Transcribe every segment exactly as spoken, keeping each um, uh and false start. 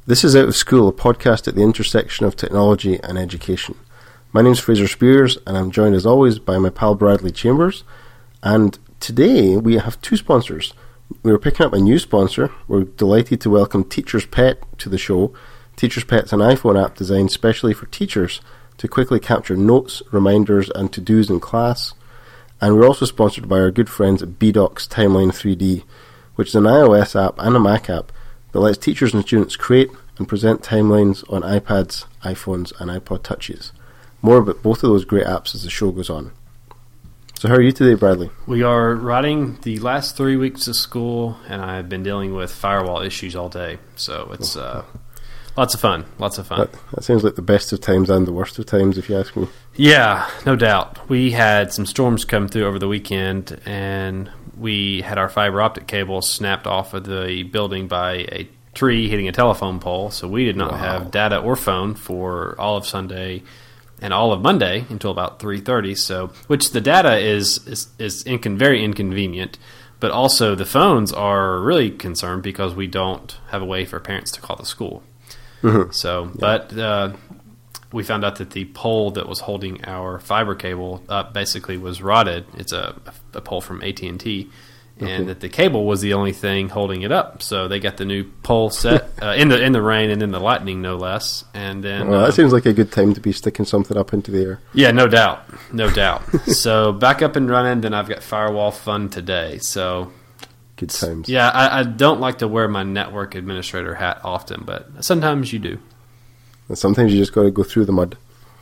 This is Out of School, a podcast at the intersection of technology and education. My name's Fraser Spears, and I'm joined as always by my pal Bradley Chambers. And today we have two sponsors. We're picking up a new sponsor. We're delighted to welcome Teacher's Pet to the show. Teacher's Pet's an iPhone app designed specially for teachers to quickly capture notes, reminders, and to-dos in class. And we're also sponsored by our good friends at B Docs Timeline three D, which is an iOS app and a Mac app that lets teachers and students create and present timelines on iPads, iPhones, and iPod Touches. More about both of those great apps as the show goes on. So how are you today, Bradley? We are writing the last three weeks of school, and I've been dealing with firewall issues all day. So it's uh, lots of fun, lots of fun. That, that sounds like the best of times and the worst of times, if you ask me. Yeah, no doubt. We had some storms come through over the weekend, and we had our fiber optic cable snapped off of the building by a tree hitting a telephone pole, so we did not wow. have data or phone for all of Sunday and all of Monday until about three thirty. So, which the data is is is incon- very inconvenient, but also the phones are really concerned because we don't have a way for parents to call the school. Mm-hmm. So, yeah. but uh, we found out that the pole that was holding our fiber cable up basically was rotted. It's a, a pole from A T and T. And okay. that the cable was the only thing holding it up, so they got the new pole set uh, in the in the rain and in the lightning, no less. And then, well, that uh, seems like a good time to be sticking something up into the air. Yeah, no doubt, no doubt. So back up and running. Then I've got firewall fun today. So good times. Yeah, I, I don't like to wear my network administrator hat often, but sometimes you do. And sometimes you just got to go through the mud.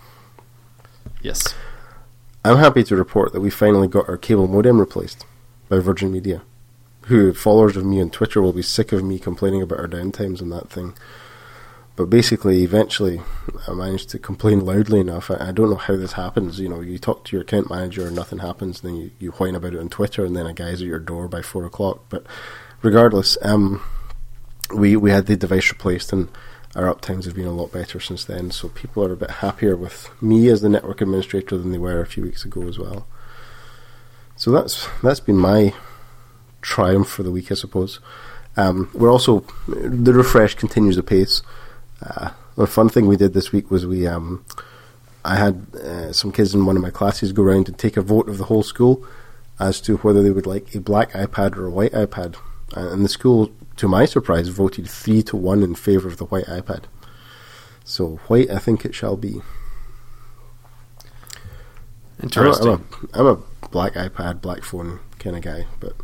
Yes. I'm happy to report that we finally got our cable modem replaced by Virgin Media, who followers of me on Twitter will be sick of me complaining about our downtimes on that thing. But basically, eventually, I managed to complain loudly enough. I, I don't know how this happens. You know, you talk to your account manager and nothing happens, then you, you whine about it on Twitter, and then a guy's at your door by four o'clock. But regardless, um, we we had the device replaced, and our uptimes have been a lot better since then. So people are a bit happier with me as the network administrator than they were a few weeks ago as well. So that's that's been my triumph for the week, I suppose. Um, we're also, the refresh continues apace. Uh, the fun thing we did this week was we, um, I had uh, some kids in one of my classes go around and take a vote of the whole school as to whether they would like a black iPad or a white iPad. And the school, to my surprise, voted three to one in favour of the white iPad. So white, I think it shall be. Interesting. I'm a, I'm a, I'm a black iPad, black phone kind of guy, but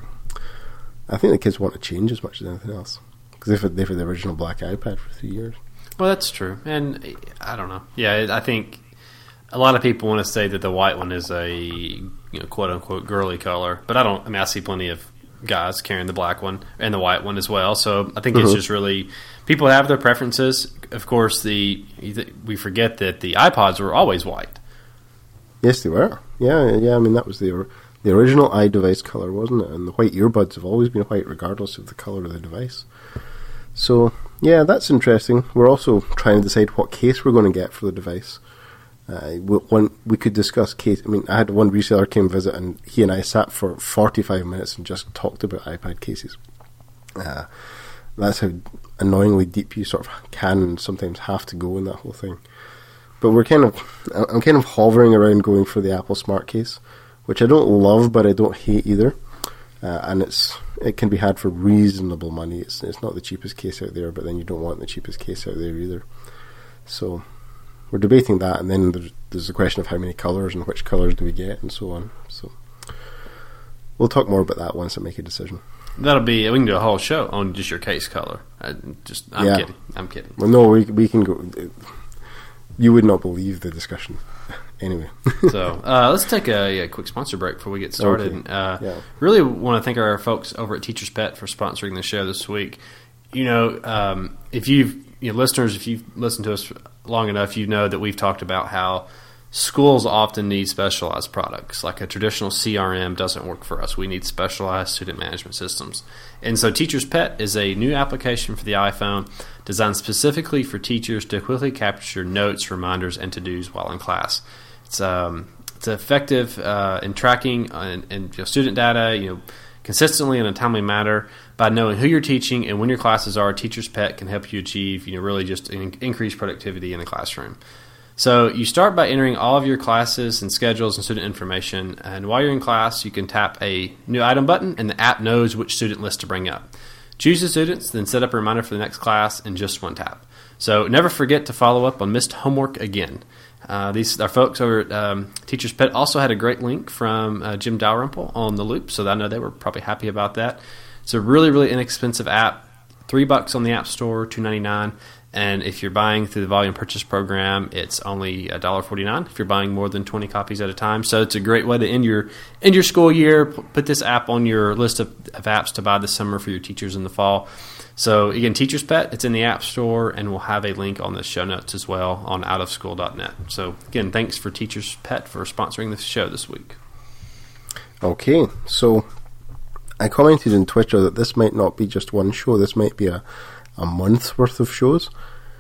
I think the kids want to change as much as anything else because they've had, they've had the original black iPad for three years. Well, that's true, and I don't know. Yeah, I think a lot of people want to say that the white one is a, you know, quote unquote girly color, but I don't. I mean, I see plenty of guys carrying the black one and the white one as well. So I think mm-hmm. it's just really people have their preferences. Of course, the we forget that the iPods were always white. Yes, they were. Yeah, yeah. I mean, that was the the original iDevice color, wasn't it? And the white earbuds have always been white, regardless of the color of the device. So, yeah, that's interesting. We're also trying to decide what case we're going to get for the device. Uh, we, one, we could discuss case. I mean, I had one reseller came visit, and he and I sat for forty-five minutes and just talked about iPad cases. Uh, that's how annoyingly deep you sort of can and sometimes have to go in that whole thing. But we're kind of, I'm kind of hovering around going for the Apple Smart Case, which I don't love, but I don't hate either. Uh, and it's it can be had for reasonable money. It's it's not the cheapest case out there, but then you don't want the cheapest case out there either. So we're debating that, and then there's, there's the question of how many colours and which colours do we get, and so on. So we'll talk more about that once I make a decision. That'll be, we can do a whole show on just your case color. I just, I'm yeah. kidding. I'm kidding. Well, no, we we can go. You would not believe the discussion. Anyway. so uh, let's take a, a quick sponsor break before we get started. Okay. Uh, yeah. Really want to thank our folks over at Teacher's Pet for sponsoring the show this week. You know, um, if you've, you know, listeners, if you've listened to us long enough, you know that we've talked about how schools often need specialized products. Like a traditional C R M doesn't work for us. We need specialized student management systems. And so Teacher's Pet is a new application for the iPhone designed specifically for teachers to quickly capture notes, reminders, and to-dos while in class. It's um, it's effective uh, in tracking and, and you know, student data, you know, consistently in a timely manner. By knowing who you're teaching and when your classes are, Teacher's Pet can help you achieve, you know, really just in, increase productivity in the classroom. So you start by entering all of your classes and schedules and student information, and while you're in class, you can tap a new item button, and the app knows which student list to bring up. Choose the students, then set up a reminder for the next class in just one tap. So never forget to follow up on missed homework again. Uh, these our folks over at um, Teacher's Pet also had a great link from uh, Jim Dalrymple on the Loop, so I know they were probably happy about that. It's a really, really inexpensive app, three bucks on the App Store, two ninety-nine. And if you're buying through the volume purchase program, it's only one dollar forty-nine if you're buying more than twenty copies at a time. So it's a great way to end your end your school year. Put this app on your list of, of apps to buy this summer for your teachers in the fall. So again, Teacher's Pet, it's in the App Store, and we'll have a link on the show notes as well on out of school dot net. So again, thanks for Teacher's Pet for sponsoring the show this week. Okay, so I commented on Twitter that this might not be just one show. This might be a a month's worth of shows.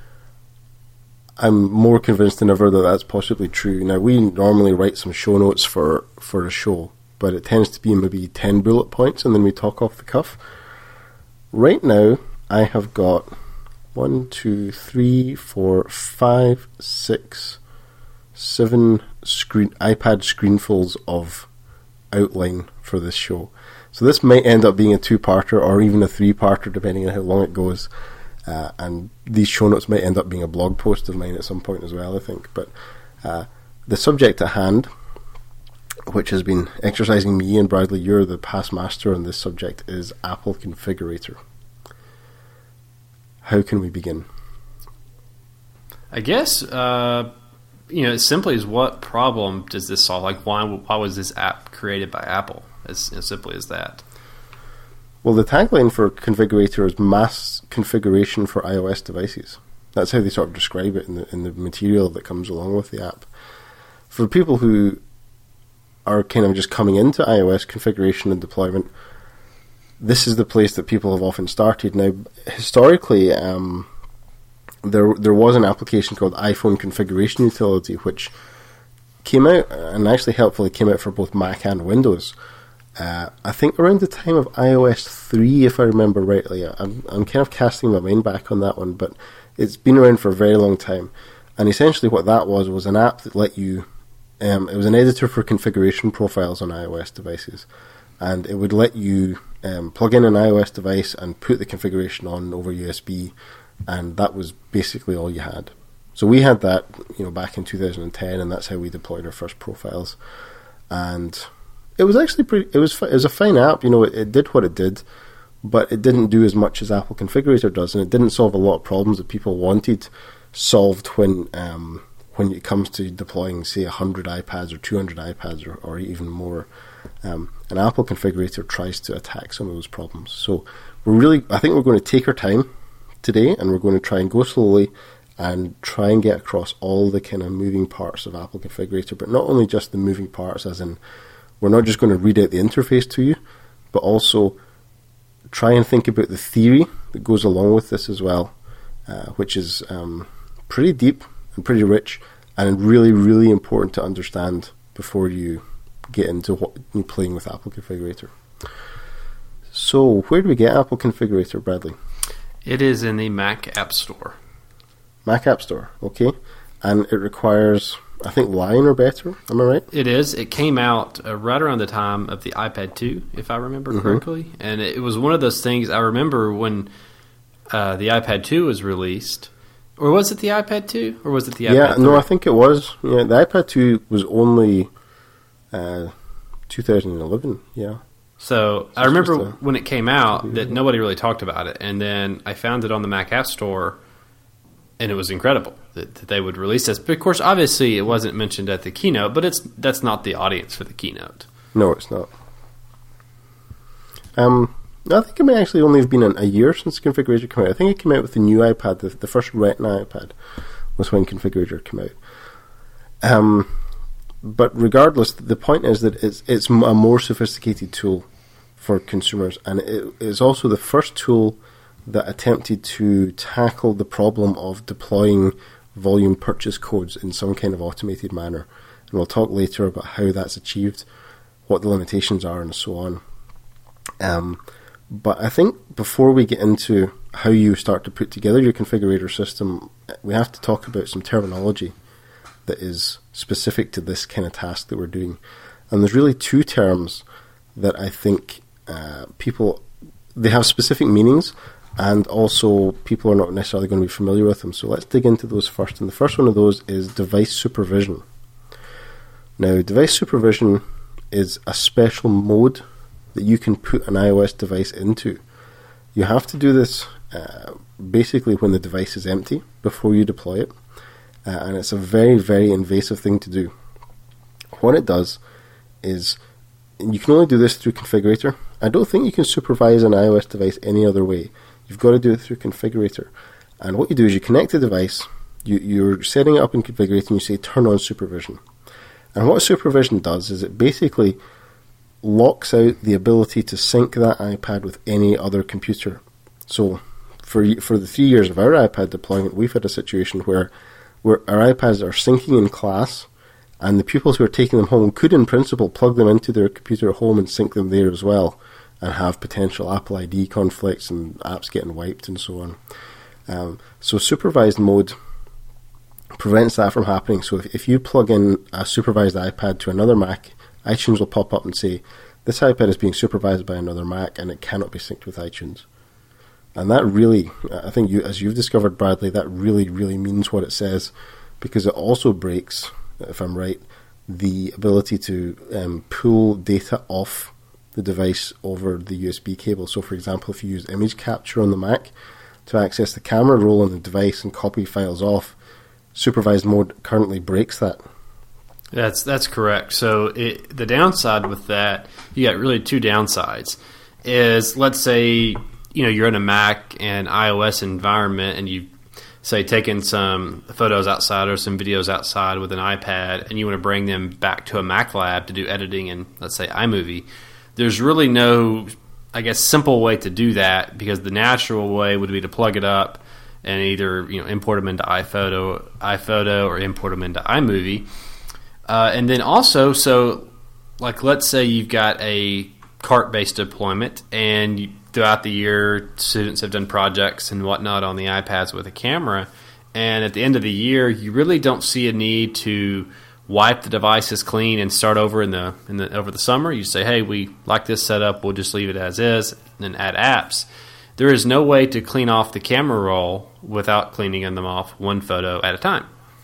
I'm more convinced than ever that that's possibly true. Now, we normally write some show notes for, for a show, but it tends to be maybe ten bullet points, and then we talk off the cuff. Right now, I have got one, two, three, four, five, six, seven screen iPad screenfuls of outline for this show. So this might end up being a two-parter or even a three-parter, depending on how long it goes. Uh, and these show notes might end up being a blog post of mine at some point as well, I think. But uh, the subject at hand, which has been exercising me, and Bradley, you're the past master on this subject, is Apple Configurator. How can we begin? I guess, uh, you know, simply is what problem does this solve? Like, why why was this app created by Apple? As, as simply as that. Well, the tagline for Configurator is mass configuration for iOS devices. That's how they sort of describe it in the in the material that comes along with the app. For people who are kind of just coming into iOS configuration and deployment, this is the place that people have often started. Now, historically, um, there there was an application called iPhone Configuration Utility, which came out, and actually helpfully came out for both Mac and Windows. Uh, I think around the time of i O S three, if I remember rightly. I'm, I'm kind of casting my mind back on that one, but it's been around for a very long time. And essentially what that was, was an app that let you, um, it was an editor for configuration profiles on iOS devices. And it would let you um, plug in an iOS device and put the configuration on over U S B, and that was basically all you had. So we had that, you know, back in two thousand ten, and that's how we deployed our first profiles. And it was actually pretty. It was it was a fine app. You know, it, it did what it did, but it didn't do as much as Apple Configurator does, and it didn't solve a lot of problems that people wanted solved when um, when it comes to deploying, say, a hundred iPads or two hundred iPads or, or even more. Um, an Apple Configurator tries to attack some of those problems. So we're really, I think we're going to take our time today, and we're going to try and go slowly and try and get across all the kind of moving parts of Apple Configurator, but not only just the moving parts, as in we're not just going to read out the interface to you, but also try and think about the theory that goes along with this as well, uh, which is um, pretty deep and pretty rich, and really, really important to understand before you get into what, playing with Apple Configurator. So, where do we get Apple Configurator, Bradley? It is in the Mac App Store. Mac App Store, okay. And it requires, I think, Lion or better, am I right? It is. It came out uh, right around the time of the iPad two, if I remember mm-hmm. correctly. And it was one of those things, I remember when uh, the iPad two was released. Or was it the iPad two? Or was it the iPad Yeah, three? No, I think it was. Yeah, the iPad two was only uh, two thousand eleven, yeah. So, so I remember a, when it came out that nobody really talked about it. And then I found it on the Mac App Store, and it was incredible that, that they would release this. But of course, obviously, it wasn't mentioned at the keynote, but it's that's not the audience for the keynote. No, it's not. Um, I think it may actually only have been an, a year since Configurator came out. I think it came out with the new iPad. The, the first Retina iPad was when Configurator came out. Um, but regardless, the point is that it's it's a more sophisticated tool for consumers, and it is also the first tool that attempted to tackle the problem of deploying volume purchase codes in some kind of automated manner. And we'll talk later about how that's achieved, what the limitations are, and so on. Um, but I think before we get into how you start to put together your configurator system, we have to talk about some terminology that is specific to this kind of task that we're doing. And there's really two terms that I think uh, people, they have specific meanings, and also people are not necessarily going to be familiar with them. So let's dig into those first. And the first one of those is device supervision. Now, device supervision is a special mode that you can put an iOS device into. You have to do this uh, basically when the device is empty before you deploy it. Uh, and it's a very, very invasive thing to do. What it does is, and you can only do this through Configurator. I don't think you can supervise an iOS device any other way. You've got to do it through Configurator. And what you do is you connect the device, you, you're setting it up in Configurator, and you say turn on supervision. And what supervision does is it basically locks out the ability to sync that iPad with any other computer. So for for the three years of our iPad deployment, we've had a situation where, where our iPads are syncing in class, and the pupils who are taking them home could in principle plug them into their computer at home and sync them there as well, and have potential Apple I D conflicts and apps getting wiped and so on. Um, so supervised mode prevents that from happening. So if, if you plug in a supervised iPad to another Mac, iTunes will pop up and say, this iPad is being supervised by another Mac and it cannot be synced with iTunes. And that really, I think you, as you've discovered, Bradley, that really, really means what it says, because it also breaks, if I'm right, the ability to um, pull data off the device over the U S B cable. So for example, if you use image capture on the Mac to access the camera roll on the device and copy files off, supervised mode currently breaks that. That's that's correct. So it, the downside with that, you got really two downsides. Is let's say you know you're in a Mac and iOS environment, and you say taken some photos outside or some videos outside with an iPad, and you want to bring them back to a Mac lab to do editing in, let's say, iMovie. There's really no, I guess, simple way to do that, because the natural way would be to plug it up and either you know import them into iPhoto, iPhoto, or import them into iMovie. Uh, and then also, so like let's say you've got a cart-based deployment, and you, throughout the year, students have done projects and whatnot on the iPads with a camera, and at the end of the year, you really don't see a need to wipe the devices clean and start over in the, in the over the summer. You say, hey, we like this setup, we'll just leave it as is, and then add apps. There is no way to clean off the camera roll without cleaning them off one photo at a time.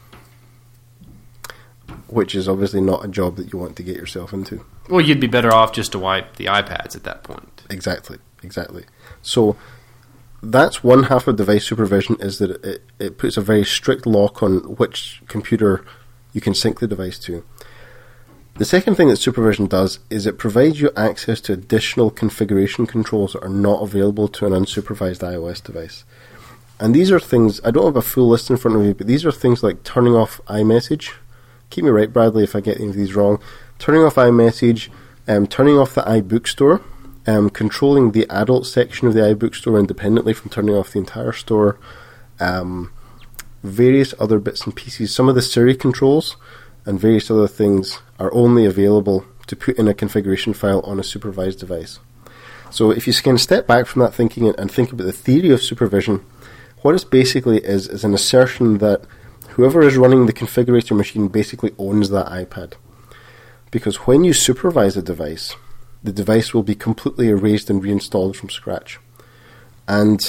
Which is obviously not a job that you want to get yourself into. Well, you'd be better off just to wipe the iPads at that point. Exactly, exactly. So that's one half of device supervision, is that it, it puts a very strict lock on which computer you can sync the device to. The second thing that supervision does is it provides you access to additional configuration controls that are not available to an unsupervised iOS device. And these are things, I don't have a full list in front of me, but these are things like turning off iMessage. Keep me right, Bradley, if I get any of these wrong. Turning off iMessage, um, turning off the iBookstore, um, controlling the adult section of the iBookstore independently from turning off the entire store, um, various other bits and pieces. Some of the Siri controls and various other things are only available to put in a configuration file on a supervised device. So if you can step back from that thinking and think about the theory of supervision, what it basically is is an assertion that whoever is running the configurator machine basically owns that iPad. Because when you supervise a device, the device will be completely erased and reinstalled from scratch. And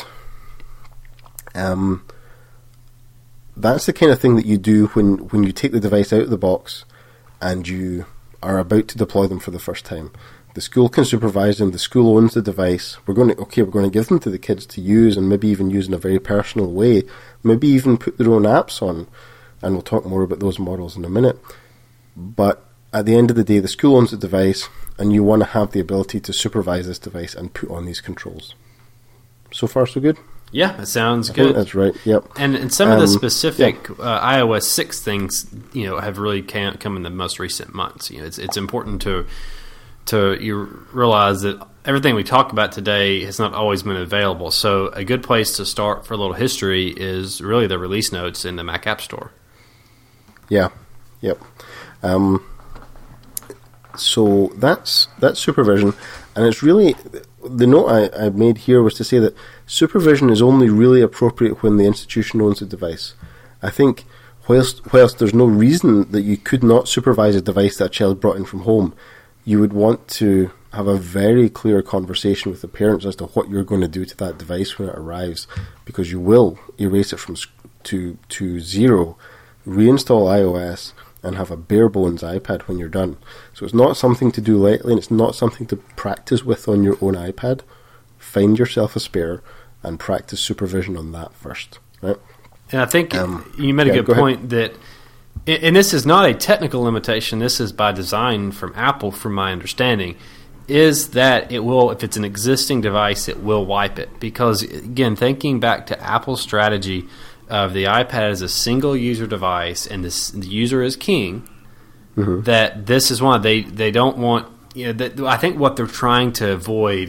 um, that's the kind of thing that you do when, when you take the device out of the box and you are about to deploy them for the first time. The school can supervise them, the school owns the device. We're going to, okay, we're going to give them to the kids to use, and maybe even use in a very personal way, maybe even put their own apps on, and we'll talk more about those models in a minute. But at the end of the day, the school owns the device, and you want to have the ability to supervise this device and put on these controls. So far, so good? Yeah, that sounds I good. think that's right, yep. And, and some um, of the specific yeah. uh, iOS six things, you know, have really come in the most recent months. You know, it's it's important to to you realize that everything we talk about today has not always been available. So a good place to start for a little history is really the release notes in the Mac App Store. Yeah, yep. Um, so that's that's supervision. And it's really, the note I, I made here was to say that supervision is only really appropriate when the institution owns the device. I think whilst, whilst there's no reason that you could not supervise a device that a child brought in from home, you would want to have a very clear conversation with the parents as to what you're going to do to that device when it arrives, because you will erase it from to to zero, reinstall iOS, and have a bare bones iPad when you're done. So it's not something to do lightly, and it's not something to practice with on your own iPad. Find yourself a spare and practice supervision on that first, right? And I think um, you made a yeah, good go point that, and this is not a technical limitation, this is by design from Apple, from my understanding, is that it will, if it's an existing device, it will wipe it. Because, again, thinking back to Apple's strategy of the iPad as a single user device and this, the user is king, mm-hmm. that this is one, they, they don't want, you know, that, I think what they're trying to avoid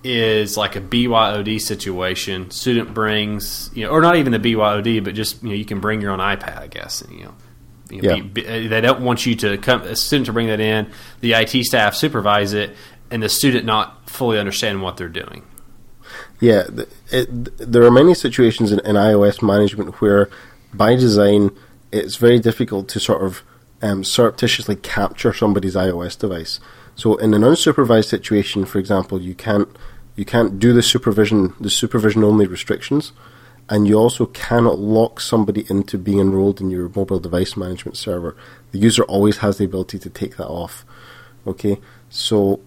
is like a B Y O D situation. Student brings, you know, or not even the B Y O D, but just, you know, you can bring your own iPad, I guess, you know. You know, yeah. be, be, they don't want you to come, a student to bring that in, the I T staff supervise it, and the student not fully understand what they're doing. Yeah, it, there are many situations in, in iOS management where, by design, it's very difficult to sort of um, surreptitiously capture somebody's iOS device. So, in an unsupervised situation, for example, you can't you can't do the supervision the supervision only restrictions, and you also cannot lock somebody into being enrolled in your mobile device management server. The user always has the ability to take that off. Okay, so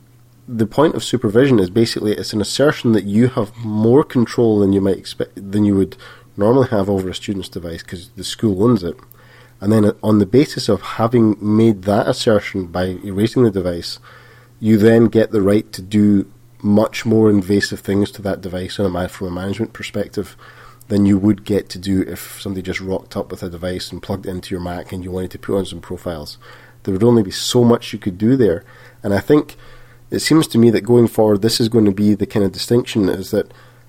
the point of supervision is basically it's an assertion that you have more control than you might expect, than you would normally have over a student's device because the school owns it. And then on the basis of having made that assertion by erasing the device, you then get the right to do much more invasive things to that device from a management perspective than you would get to do if somebody just rocked up with a device and plugged it into your Mac and you wanted to put on some profiles. There would only be so much you could do there. And I think it seems to me that going forward, this is going to be the kind of distinction, is that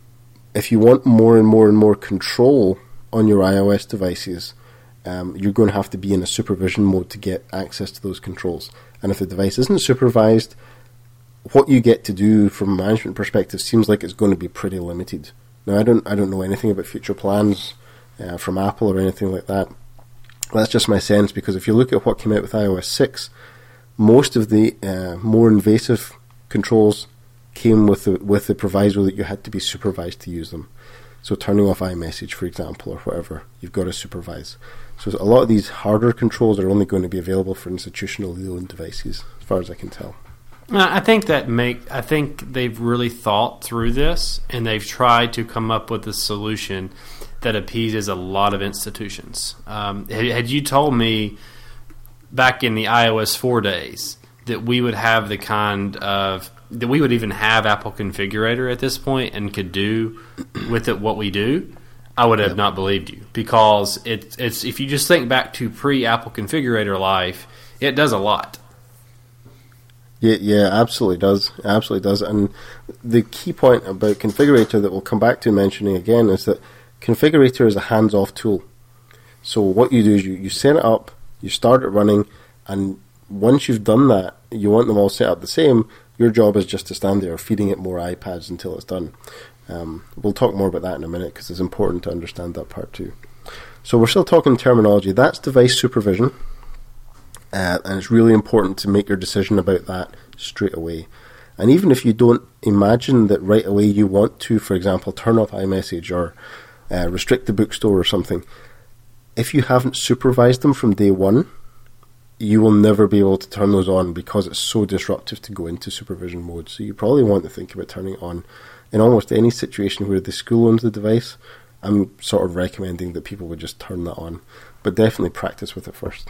if you want more and more and more control on your iOS devices, um, you're going to have to be in a supervision mode to get access to those controls. And if the device isn't supervised, what you get to do from a management perspective seems like it's going to be pretty limited. Now, I don't, I don't know anything about future plans uh, from Apple or anything like that. That's just my sense, because if you look at what came out with iOS six, most of the uh, more invasive controls came with the with the proviso that you had to be supervised to use them. So turning off iMessage, for example, or whatever, you've got to supervise. So a lot of these harder controls are only going to be available for institutionally owned devices, as far as I can tell. I think that make I think they've really thought through this, and they've tried to come up with a solution that appeases a lot of institutions. Um, had, had you told me back in the iOS four days that we would have the kind of that we would even have Apple Configurator at this point and could do with it what we do, I would have yep. not believed you, because it, it's if you just think back to pre-Apple Configurator life, it does a lot. Yeah, yeah, absolutely does, absolutely does. And the key point about Configurator that we'll come back to mentioning again is that Configurator is a hands-off tool. So what you do is you, you set it up, you start it running, and once you've done that, you want them all set up the same. Your job is just to stand there feeding it more iPads until it's done. Um, we'll talk more about that in a minute because it's important to understand that part too. So we're still talking terminology. That's device supervision, uh, and it's really important to make your decision about that straight away. And even if you don't imagine that right away you want to, for example, turn off iMessage or uh, restrict the bookstore or something, if you haven't supervised them from day one, you will never be able to turn those on because it's so disruptive to go into supervision mode. So you probably want to think about turning it on in almost any situation where the school owns the device. I'm sort of recommending that people would just turn that on, but definitely practice with it first.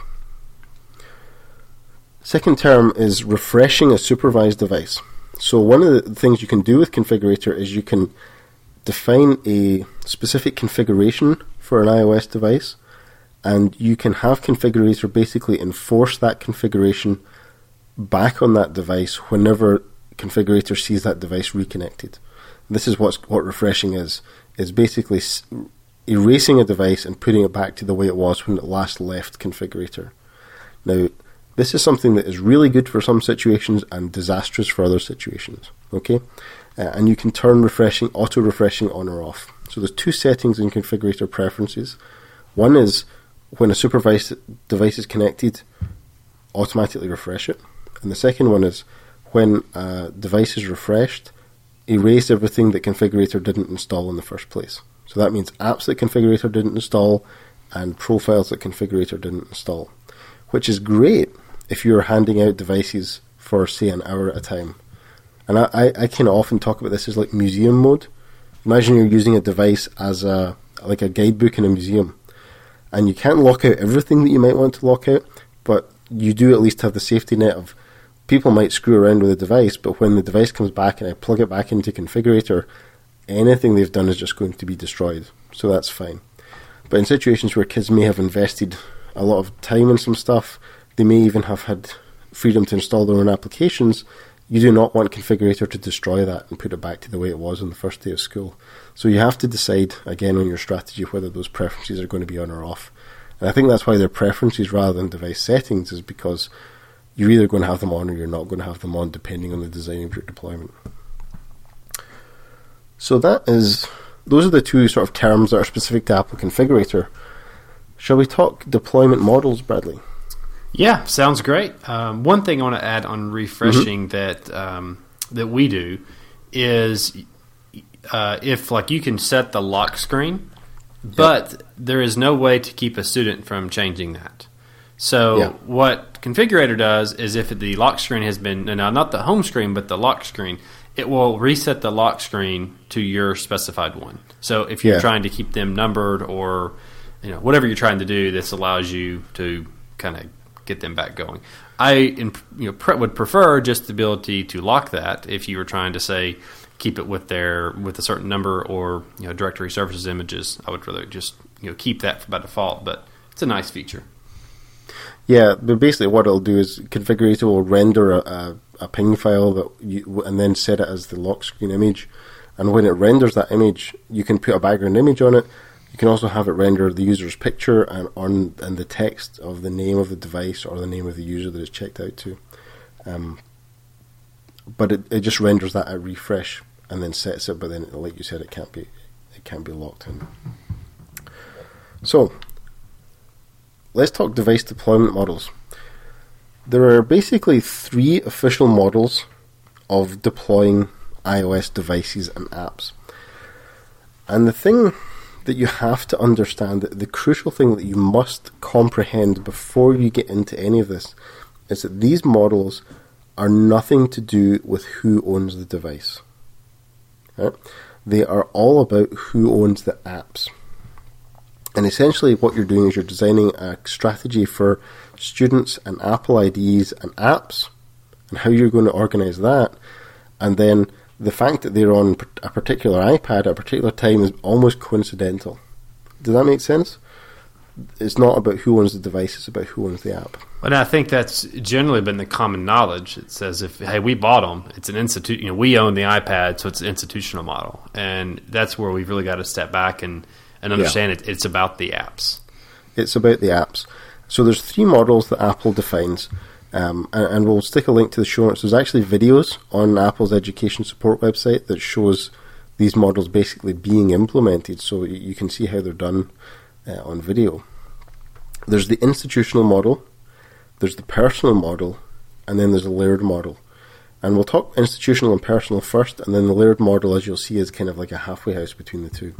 Second term is refreshing a supervised device. So one of the things you can do with Configurator is you can define a specific configuration for an iOS device, and you can have Configurator basically enforce that configuration back on that device whenever Configurator sees that device reconnected. This is what's, what refreshing is, is basically s- erasing a device and putting it back to the way it was when it last left Configurator. Now, This is something that is really good for some situations and disastrous for other situations. Okay, uh, and you can turn refreshing, auto refreshing on or off. So there's two settings in configurator preferences. One is when a supervised device is connected, automatically refresh it. And the second one is when a device is refreshed, erase everything that configurator didn't install in the first place. So that means apps that configurator didn't install and profiles that configurator didn't install, which is great if you're handing out devices for, say, an hour at a time. And I, I, I kind of often talk about this as like museum mode. Imagine you're using a device as a like a guidebook in a museum, and you can't lock out everything that you might want to lock out, but you do at least have the safety net of people might screw around with the device, but when the device comes back and I plug it back into configurator, anything they've done is just going to be destroyed. So that's fine. But in situations where kids may have invested a lot of time in some stuff, they may even have had freedom to install their own applications, you do not want configurator to destroy that and put it back to the way it was on the first day of school. So you have to decide, again, on your strategy whether those preferences are going to be on or off. And I think that's why they're preferences rather than device settings, is because you're either going to have them on or you're not going to have them on, depending on the design of your deployment. So that is, those are the two sort of terms that are specific to Apple Configurator. Shall we talk deployment models, Bradley? Yeah, sounds great. Um, one thing I want to add on refreshing mm-hmm. that um, that we do is uh, if like you can set the lock screen, but yep. there is no way to keep a student from changing that. So yep. what Configurator does is if the lock screen has been, now not the home screen, but the lock screen, it will reset the lock screen to your specified one. So if you're yeah. trying to keep them numbered or you know whatever you're trying to do, this allows you to kind of get them back going. I in, you know pre- would prefer just the ability to lock that if you were trying to say keep it with their with a certain number or you know directory services images. I would rather just you know keep that by default, but it's a nice feature. Yeah, but basically what it'll do is Configurator will render a, a, a ping file that you, and then set it as the lock screen image. And when it renders that image, you can put a background image on it. You can also have it render the user's picture and on and the text of the name of the device or the name of the user that it's checked out to. Um, but it, it just renders that at refresh and then sets it. But then, like you said, it can't be it can't be locked in. So let's talk device deployment models. There are basically three official models of deploying iOS devices and apps. And the thing that you have to understand, that the crucial thing that you must comprehend before you get into any of this, is that these models are nothing to do with who owns the device. Right? They are all about who owns the apps. And essentially what you're doing is you're designing a strategy for students and Apple I Ds and apps and how you're going to organize that. And then the fact that they're on a particular iPad at a particular time is almost coincidental. Does that make sense? It's not about who owns the device, it's about who owns the app. And I think that's generally been the common knowledge. It says, if hey, we bought them, it's an institute. You know, we own the iPad, so it's an institutional model. And that's where we've really got to step back and, and understand yeah. it. It's about the apps. It's about the apps. So there's three models that Apple defines. Um, and, and we'll stick a link to the show notes. There's actually videos on Apple's education support website that shows these models basically being implemented, so you, you can see how they're done uh, on video. There's the institutional model, there's the personal model, and then there's a layered model. And we'll talk institutional and personal first, and then the layered model, as you'll see, is kind of like a halfway house between the two.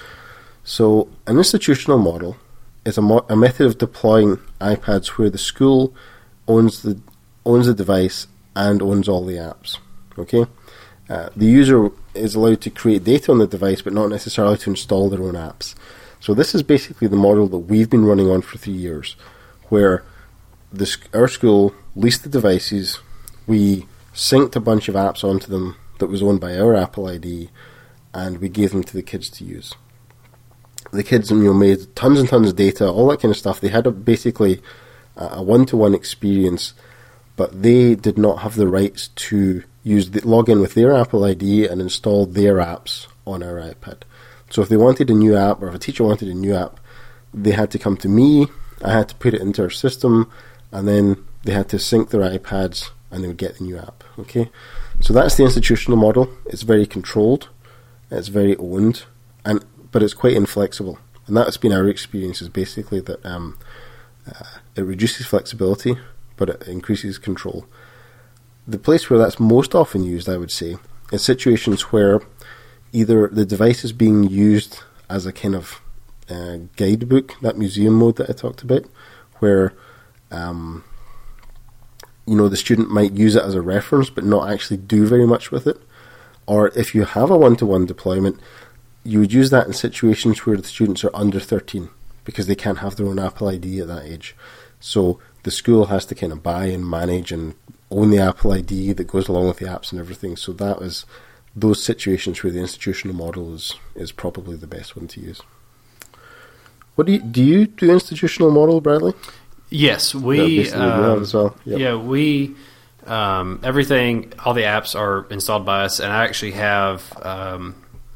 So an institutional model is a, mo- a method of deploying iPads where the school owns the owns the device and owns all the apps. Okay, uh, the user is allowed to create data on the device, but not necessarily to install their own apps. So this is basically the model that we've been running on for three years, where the, our school leased the devices, we synced a bunch of apps onto them that was owned by our Apple I D, and we gave them to the kids to use. The kids, you know, made tons and tons of data, all that kind of stuff. They had a, basically a one-to-one experience, but they did not have the rights to use the, log in with their Apple I D and install their apps on our iPad. So if they wanted a new app, or if a teacher wanted a new app, they had to come to me, I had to put it into our system, and then they had to sync their iPads, and they would get the new app. Okay, so that's the institutional model. It's very controlled, it's very owned, and but it's quite inflexible. And that's been our experience, is basically that um, uh, it reduces flexibility, but it increases control. The place where that's most often used, I would say, is situations where either the device is being used as a kind of uh, guidebook, that museum mode that I talked about, where um, you know the student might use it as a reference but not actually do very much with it. Or if you have a one-to-one deployment, you would use that in situations where the students are under thirteen because they can't have their own Apple I D at that age. So the school has to kind of buy and manage and own the Apple I D that goes along with the apps and everything. So that is those situations where the institutional model is, is probably the best one to use. What do you do? You do institutional model, Bradley? Yes, we um, as well. Yep. Yeah, we um, everything, all the apps are installed by us, and I actually have. Um,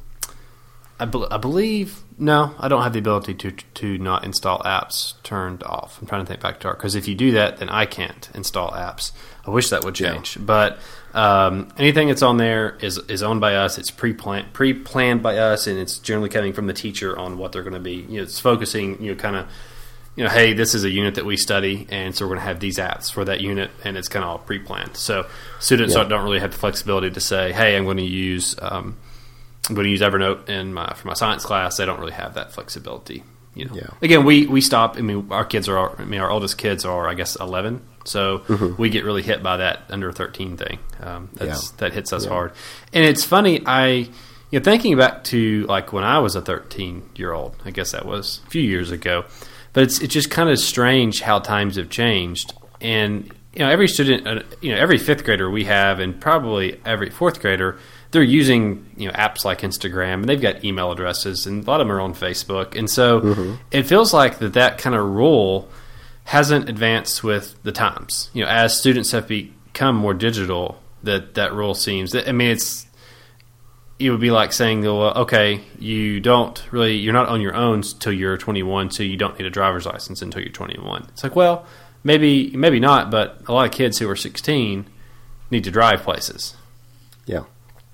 I, be- I believe no, I don't have the ability to to not install apps turned off. I'm trying to think back to our because if you do that, then I can't install apps. I wish that would change, yeah. but um, anything that's on there is is owned by us. It's pre-planned pre-planned by us, and it's generally coming from the teacher on what they're going to be. You know, it's focusing. You know, kind of. You know, hey, this is a unit that we study, and so we're going to have these apps for that unit, and it's kind of all pre-planned. So students yeah. don't really have the flexibility to say, hey, I'm going to use um, I'm going to use Evernote in my for my science class. They don't really have that flexibility. You know, yeah. Again, we we stop. I mean, our kids are. I mean, our oldest kids are, I guess, eleven. So mm-hmm. we get really hit by that under thirteen thing. Um, that's, yeah. That hits us yeah. hard. And it's funny. I you know thinking back to like when I was a thirteen year old. I guess that was a few years ago. But it's it's just kind of strange how times have changed, and you know every student, uh, you know every fifth grader we have, and probably every fourth grader, they're using you know apps like Instagram, and they've got email addresses, and a lot of them are on Facebook, and so mm-hmm. it feels like that that kind of rule hasn't advanced with the times. You know, as students have become more digital, that that rule seems. I mean, it's. It would be like saying, well, okay, you don't really, you're not on your own until you're twenty-one, so you don't need a driver's license until you're twenty-one. It's like, well, maybe, maybe not, but a lot of kids who are sixteen need to drive places. Yeah.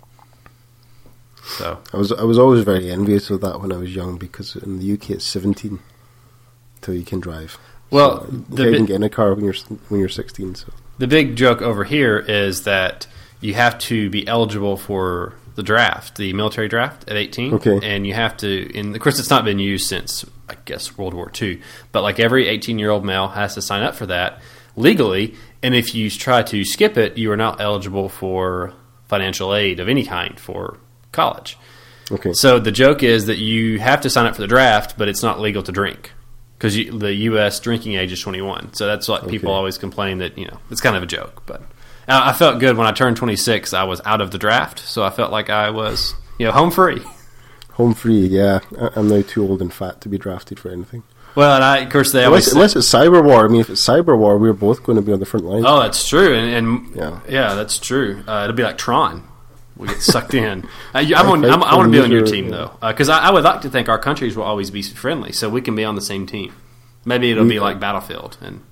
So I was, I was always very envious of that when I was young, because in the U K it's seventeen till you can drive. Well, so you the can't bi- even get in a car when you're when you're sixteen. So the big joke over here is that you have to be eligible for the draft, the military draft at eighteen, okay. and you have to, and of course it's not been used since, I guess, World War Two, but like every eighteen-year-old male has to sign up for that legally, and if you try to skip it, you are not eligible for financial aid of any kind for college. Okay. So the joke is that you have to sign up for the draft, but it's not legal to drink, because the U S drinking age is twenty-one, so that's what okay. people always complain that, you know, it's kind of a joke, but... I felt good when I turned twenty-six. I was out of the draft, so I felt like I was, you know, home free. Home free, yeah. I'm now too old and fat to be drafted for anything. Well, and I, of course, they unless, always... Unless it's cyber war. I mean, if it's cyber war, we're both going to be on the front line. Oh, that's true. And, and yeah. yeah, that's true. Uh, it'll be like Tron. We get sucked in. Uh, I'm on, I'm, I want to be on your team, yeah. though, because uh, I, I would like to think our countries will always be friendly, so we can be on the same team. Maybe it'll we, be like Battlefield, and...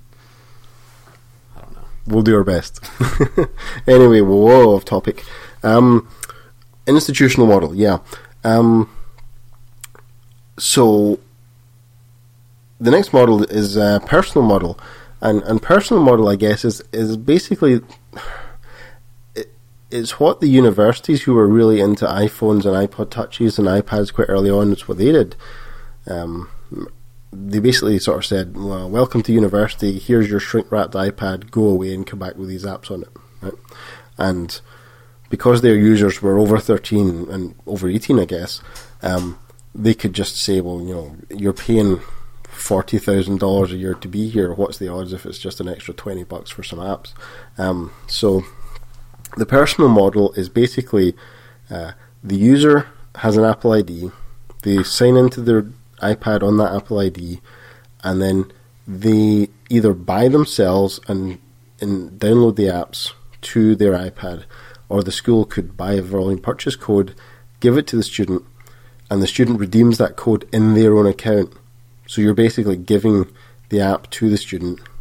We'll do our best. Anyway, whoa, off topic. Um, institutional model, yeah. Um, so the next model is a personal model, and and personal model, I guess, is is basically it, it's what the universities who were really into iPhones and iPod Touches and iPads quite early on. It's what they did. Um, They basically sort of said, well, welcome to university, here's your shrink-wrapped iPad, go away and come back with these apps on it. Right? And because their users were over thirteen and over eighteen, I guess, um, they could just say, well, you know, you're paying forty thousand dollars a year to be here, what's the odds if it's just an extra twenty bucks for some apps? Um, so the personal model is basically uh, the user has an Apple I D, they sign into their iPad on that Apple I D, and then they either buy themselves and, and download the apps to their iPad, or the school could buy a volume purchase code, give it to the student, and the student redeems that code in their own account. So you're basically giving the app to the student,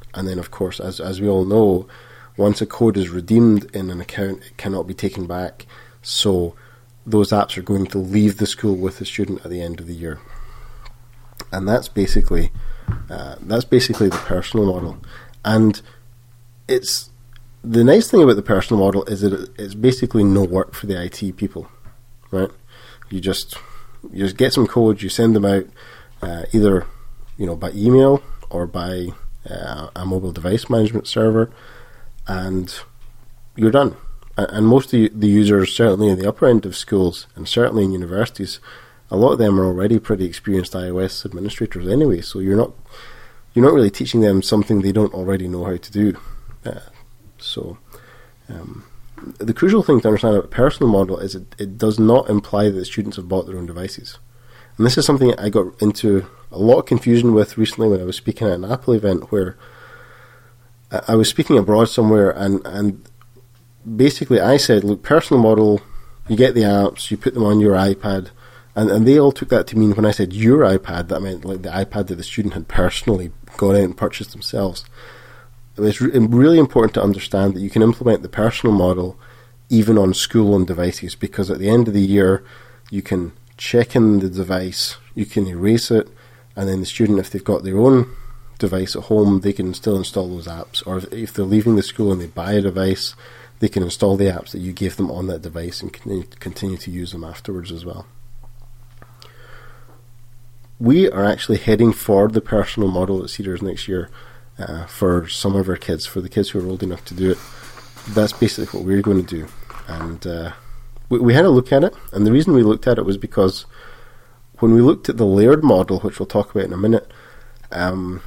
And then, of course, as as we all know, once a code is redeemed in an account, it cannot be taken back. So those apps are going to leave the school with the student at the end of the year. And that's basically uh, that's basically the personal model. And it's the nice thing about the personal model is that it's basically no work for the I T people, right? You just you just get some code, you send them out uh, either you know by email or by uh, a mobile device management server, and you're done. And most of the, the users, certainly in the upper end of schools and certainly in universities, a lot of them are already pretty experienced iOS administrators anyway. So you're not you're not really teaching them something they don't already know how to do. Uh, so um, the crucial thing to understand about a personal model is it, it does not imply that students have bought their own devices. And this is something I got into a lot of confusion with recently when I was speaking at an Apple event, where I was speaking abroad somewhere, and, and basically I said, look, personal model, you get the apps, you put them on your iPad, and, and they all took that to mean when I said your iPad, that meant like the iPad that the student had personally gone out and purchased themselves. It's re- really important to understand that you can implement the personal model even on school-owned devices, because at the end of the year, you can check in the device, you can erase it, and then the student, if they've got their own device at home, they can still install those apps. Or if, if they're leaving the school and they buy a device, they can install the apps that you gave them on that device and continue, continue to use them afterwards as well. We are actually heading for the personal model at Cedars next year uh, for some of our kids, for the kids who are old enough to do it. That's basically what we're going to do. And uh, we, we had a look at it, and the reason we looked at it was because when we looked at the layered model, which we'll talk about in a minute, um,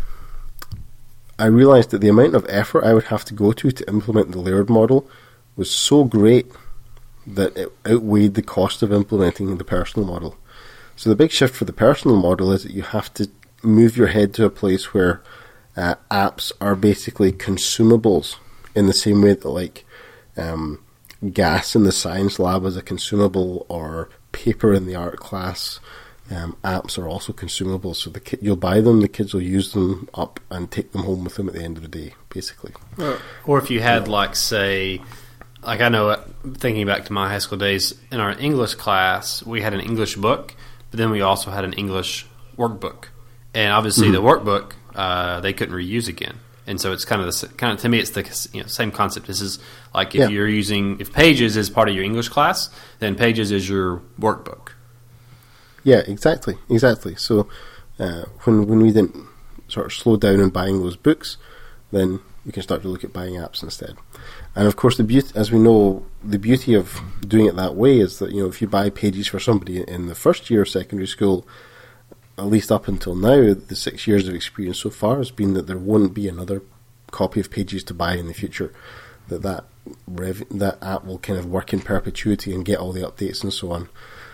I realized that the amount of effort I would have to go to to implement the layered model was so great that it outweighed the cost of implementing the personal model. So the big shift for the personal model is that you have to move your head to a place where uh, apps are basically consumables, in the same way that like um, gas in the science lab is a consumable, or paper in the art class. Um, apps are also consumables, so the ki- you'll buy them, the kids will use them up and take them home with them at the end of the day, basically. Or, or if you had, like, say, like I know, thinking back to my high school days, in our English class, we had an English book, but then we also had an English workbook. And obviously mm-hmm. the workbook, uh, they couldn't reuse again. And so it's kind of the kind of to me, it's the you know, same concept. This is like if yeah. you're using if Pages is part of your English class, then Pages is your workbook. Yeah, exactly, exactly. So uh, when when we didn't sort of slow down on buying those books, then we can start to look at buying apps instead. And of course, the beauty, as we know, the beauty of doing it that way is that you know if you buy Pages for somebody in the first year of secondary school, at least up until now, the six years of experience so far has been that there won't be another copy of Pages to buy in the future. That that rev- that app will kind of work in perpetuity and get all the updates and so on.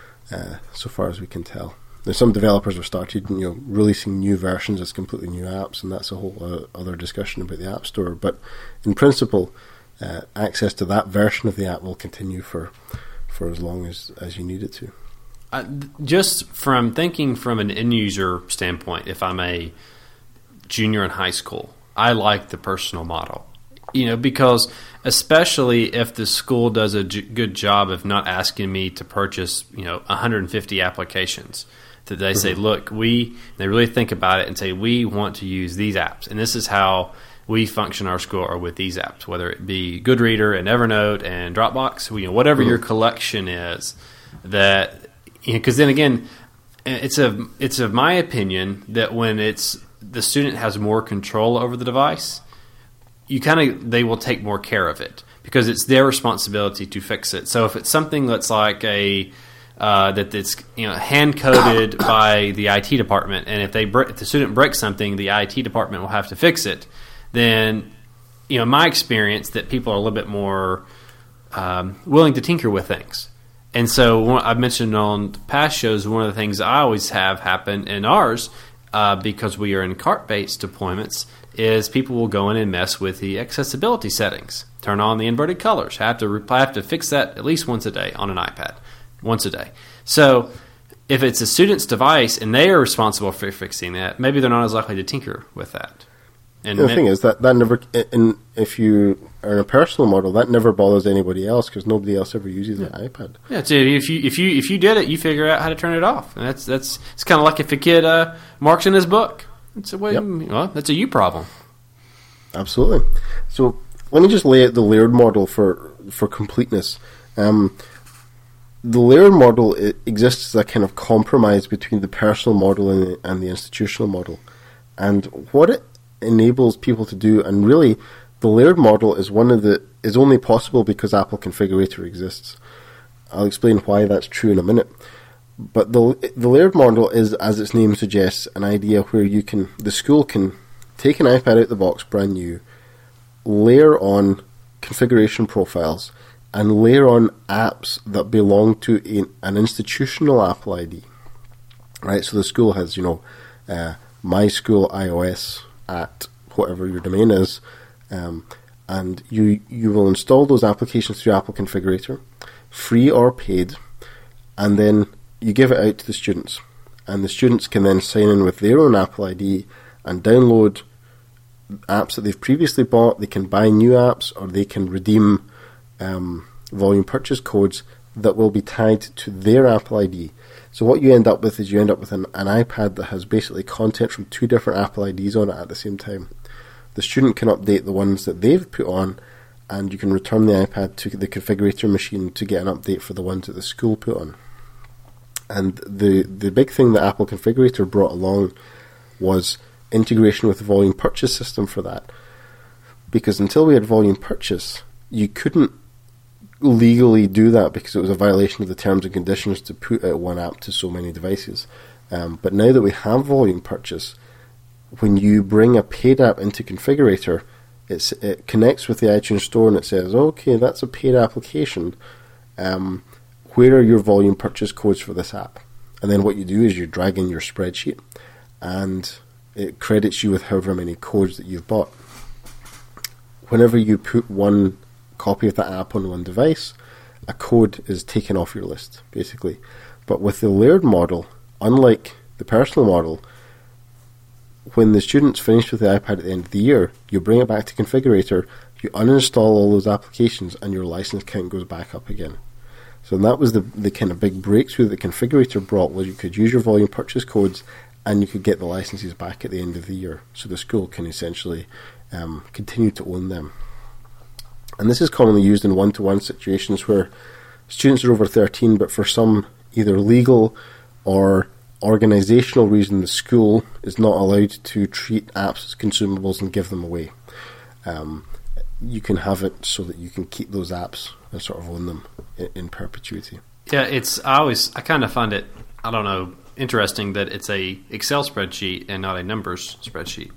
Uh, so far as we can tell. Now, some developers have started, you know, releasing new versions as completely new apps, and that's a whole uh, other discussion about the App Store. But in principle, uh, access to that version of the app will continue for for as long as, as you need it to. Uh, just from thinking from an end user standpoint, if I'm a junior in high school, I like the personal model. You know, because especially if the school does a j- good job of not asking me to purchase, you know, one hundred fifty applications, that they mm-hmm. say, look, we, they really think about it and say, we want to use these apps. And this is how we function our school, or with these apps, whether it be Goodreader and Evernote and Dropbox, you know, whatever mm-hmm. your collection is, that, because you know, then again, it's a, it's of my opinion that when it's, the student has more control over the device, you kind of they will take more care of it because it's their responsibility to fix it. So if it's something that's like a uh, that it's you know hand coded by the I T department, and if they if the student breaks something, the I T department will have to fix it. Then you know my experience that people are a little bit more um, willing to tinker with things. And so one, I've mentioned on past shows, one of the things I always have happen in ours uh, because we are in cart-based deployments, is people will go in and mess with the accessibility settings, turn on the inverted colors. I have to I have to fix that at least once a day on an iPad, once a day. So if it's a student's device and they are responsible for fixing that, maybe they're not as likely to tinker with that. And the then, thing is that that never, in, if you are in a personal model, that never bothers anybody else because nobody else ever uses yeah. an iPad. Yeah, so if you if you if you did it, you figure out how to turn it off. And that's that's it's kind of like if a kid uh, marks in his book. It's a way, yep. well, that's a you problem. Absolutely. So let me just lay out the layered model for for completeness. Um, the layered model it exists as a kind of compromise between the personal model and the, and the institutional model. And what it enables people to do, and really the layered model is one of the is only possible because Apple Configurator exists. I'll explain why that's true in a minute. But the the layered model is, as its name suggests, an idea where you can the school can take an iPad out the box brand new, layer on configuration profiles, and layer on apps that belong to a, an institutional Apple I D. Right, so the school has, you know, uh, My School iOS at whatever your domain is, um, and you you will install those applications through Apple Configurator, free or paid, and then you give it out to the students, and the students can then sign in with their own Apple I D and download apps that they've previously bought. They can buy new apps, or they can redeem um, volume purchase codes that will be tied to their Apple I D. So what you end up with is you end up with an, an iPad that has basically content from two different Apple I Ds on it at the same time. The student can update the ones that they've put on, and you can return the iPad to the configurator machine to get an update for the ones that the school put on. And the the big thing that Apple Configurator brought along was integration with the volume purchase system for that. Because until we had volume purchase, you couldn't legally do that because it was a violation of the terms and conditions to put out one app to so many devices. Um, but now that we have volume purchase, when you bring a paid app into Configurator, it's, it connects with the iTunes Store and it says, okay, that's a paid application. Um, where are your volume purchase codes for this app? And then what you do is you drag in your spreadsheet and it credits you with however many codes that you've bought. Whenever you put one copy of that app on one device, a code is taken off your list, basically. But with the layered model, unlike the personal model, when the students finish with the iPad at the end of the year, you bring it back to Configurator, you uninstall all those applications, and your license count goes back up again. So that was the the kind of big breakthrough that Configurator brought, was you could use your volume purchase codes and you could get the licenses back at the end of the year. So the school can essentially um, continue to own them. And this is commonly used in one-to-one situations where students are over thirteen, but for some either legal or organizational reason, the school is not allowed to treat apps as consumables and give them away. Um, you can have it so that you can keep those apps and sort of own them in, in perpetuity. Yeah, it's I always I kind of find it I don't know interesting that it's a Excel spreadsheet and not a numbers spreadsheet.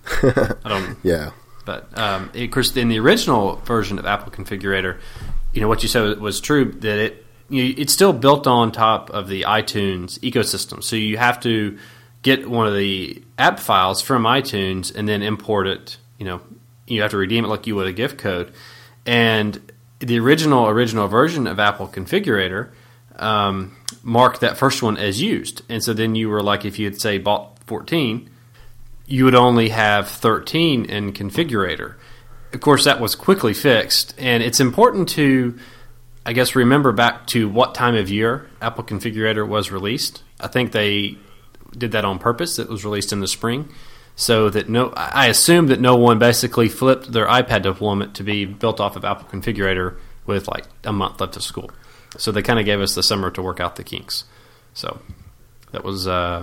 I don't. Yeah. But um, of course, in the original version of Apple Configurator, you know what you said was true, that it you, it's still built on top of the iTunes ecosystem. So you have to get one of the app files from iTunes and then import it. You know, you have to redeem it like you would a gift code. And the original original version of Apple Configurator um, marked that first one as used. And so then you were like, if you had say bought fourteen, you would only have thirteen in Configurator. Of course, that was quickly fixed, and it's important to, I guess, remember back to what time of year Apple Configurator was released. I think they did that on purpose. It was released in the spring, so that no, I assume that no one basically flipped their iPad deployment to be built off of Apple Configurator with like a month left of school. So they kind of gave us the summer to work out the kinks. So that was... Uh,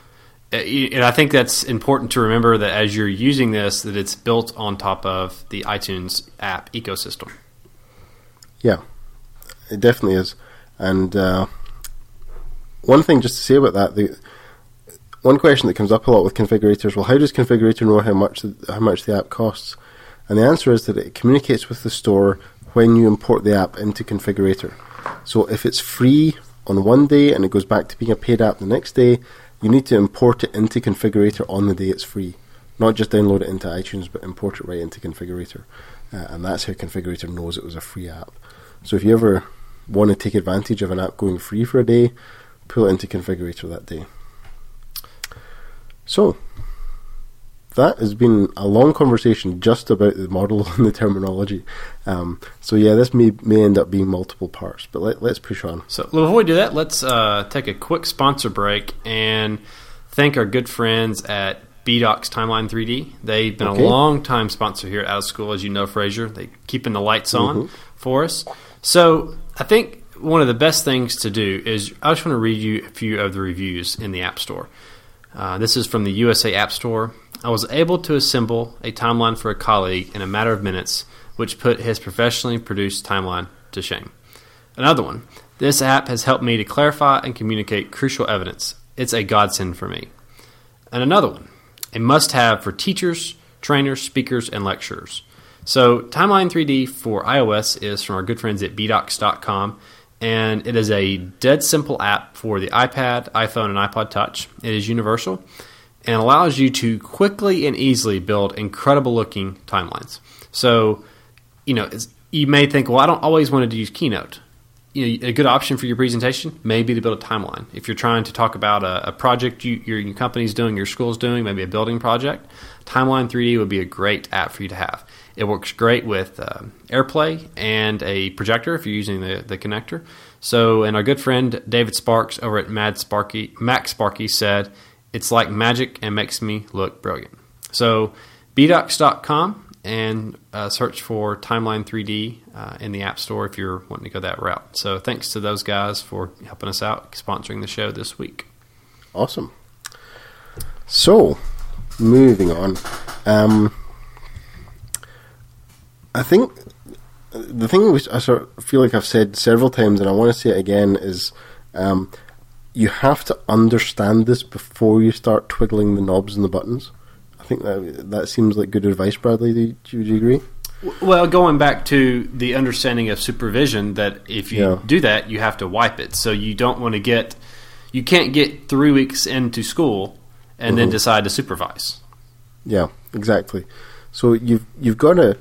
And I think that's important to remember, that as you're using this, that it's built on top of the iTunes app ecosystem. Yeah, it definitely is. And uh, one thing just to say about that, the one question that comes up a lot with configurators, well, how does Configurator know how much how much the app costs? And the answer is that it communicates with the store when you import the app into Configurator. So if it's free on one day and it goes back to being a paid app the next day, you need to import it into Configurator on the day it's free. Not just download it into iTunes, but import it right into Configurator. Uh, and that's how Configurator knows it was a free app. So if you ever want to take advantage of an app going free for a day, pull it into Configurator that day. So, that has been a long conversation just about the model and the terminology. Um, so yeah, this may may end up being multiple parts, but let, let's push on. So before we do that, let's uh, take a quick sponsor break and thank our good friends at B DOC's Timeline three D. They've been okay. a long time sponsor here at Out of School, as you know, Fraser. They're keeping the lights on mm-hmm. for us. So I think one of the best things to do is I just want to read you a few of the reviews in the App Store. Uh, this is from the U S A App Store. I was able to assemble a timeline for a colleague in a matter of minutes, which put his professionally produced timeline to shame. Another one. This app has helped me to clarify and communicate crucial evidence. It's a godsend for me. And another one. A must-have for teachers, trainers, speakers, and lecturers. So Timeline three D for iOS is from our good friends at b docs dot com, and it is a dead simple app for the iPad, iPhone, and iPod Touch. It is universal and allows you to quickly and easily build incredible-looking timelines. So, you know, it's, you may think, well, I don't always want to use Keynote. You know, a good option for your presentation may be to build a timeline. If you're trying to talk about a, a project you, your, your company's doing, your school's doing, maybe a building project, Timeline three D would be a great app for you to have. It works great with uh, AirPlay and a projector if you're using the, the connector. So, and our good friend David Sparks over at Mad Sparky, Mac Sparky said, it's like magic and makes me look brilliant. So, b docs dot com. And uh, search for Timeline three D uh, in the App Store if you're wanting to go that route. So thanks to those guys for helping us out, sponsoring the show this week. Awesome. So, moving on. Um, I think the thing which I sort of feel like I've said several times, and I want to say it again, is um, you have to understand this before you start twiddling the knobs and the buttons. I think that that seems like good advice, Bradley. Do you, do you agree? Well, going back to the understanding of supervision, that if you yeah. do that, you have to wipe it. So you don't want to get, you can't get three weeks into school and mm-hmm. then decide to supervise. Yeah, exactly. So you've you've got to,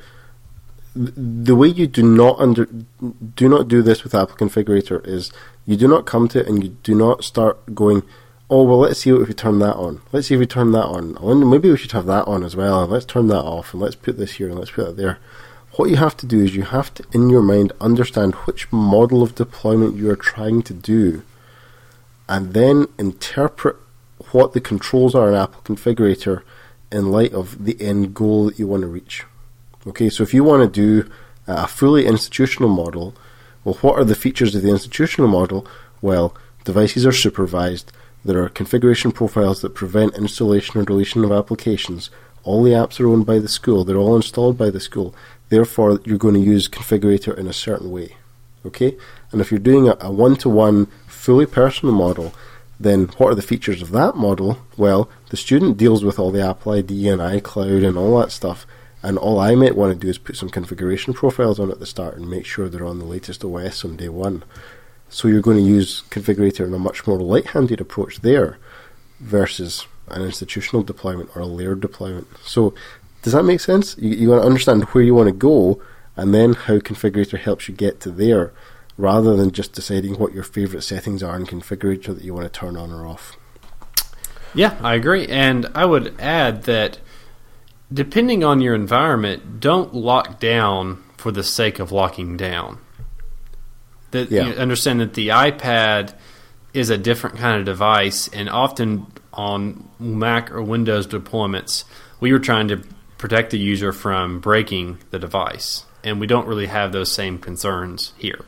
the way you do not under do not do this with Apple Configurator is you do not come to it and you do not start going, oh, well, let's see if we turn that on. Let's see if we turn that on. I wonder, maybe we should have that on as well. Let's turn that off, and let's put this here, and let's put that there. What you have to do is you have to, in your mind, understand which model of deployment you are trying to do, and then interpret what the controls are in Apple Configurator in light of the end goal that you want to reach. Okay, so if you want to do a fully institutional model, well, what are the features of the institutional model? Well, devices are supervised. There are configuration profiles that prevent installation or deletion of applications. All the apps are owned by the school. They're all installed by the school. Therefore, you're going to use Configurator in a certain way. Okay? And if you're doing a, a one-to-one, fully personal model, then what are the features of that model? Well, the student deals with all the Apple I D and iCloud and all that stuff. And all I might want to do is put some configuration profiles on at the start and make sure they're on the latest O S on day one. So you're going to use Configurator in a much more light-handed approach there versus an institutional deployment or a layered deployment. So does that make sense? You, you want to understand where you want to go and then how Configurator helps you get to there rather than just deciding what your favorite settings are in Configurator that you want to turn on or off. Yeah, I agree. And I would add that depending on your environment, don't lock down for the sake of locking down. That yeah. You understand that the iPad is a different kind of device, and often on Mac or Windows deployments, we were trying to protect the user from breaking the device, and we don't really have those same concerns here.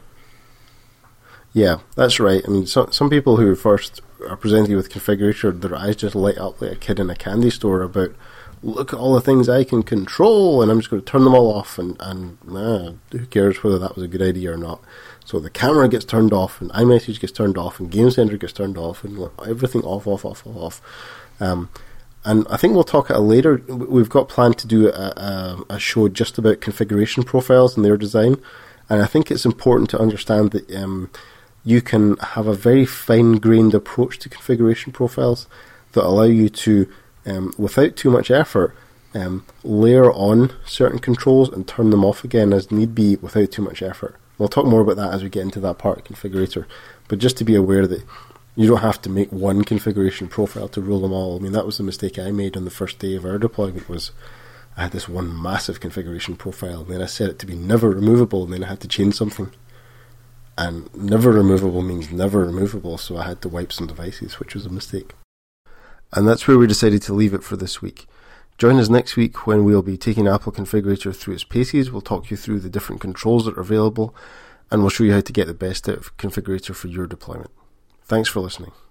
Yeah, that's right. I mean, so, some people who first are presented with Configurator, their eyes just light up like a kid in a candy store about, look at all the things I can control, and I'm just going to turn them all off, and, and nah, who cares whether that was a good idea or not. So the camera gets turned off, and iMessage gets turned off, and Game Center gets turned off, and everything off, off, off, off, off. Um, and I think we'll talk at a later. We've got planned to do a, a, a show just about configuration profiles and their design. And I think it's important to understand that um, you can have a very fine-grained approach to configuration profiles that allow you to, um, without too much effort, um, layer on certain controls and turn them off again as need be without too much effort. We'll talk more about that as we get into that part of Configurator. But just to be aware that You don't have to make one configuration profile to rule them all. I mean, that was the mistake I made on the first day of our deployment, was I had this one massive configuration profile, and then I set it to be never removable, and then I had to change something. And never removable means never removable, so I had to wipe some devices, which was a mistake. And that's where we decided to leave it for this week. Join us next week when we'll be taking Apple Configurator through its paces. We'll talk you through the different controls that are available, and we'll show you how to get the best out of Configurator for your deployment. Thanks for listening.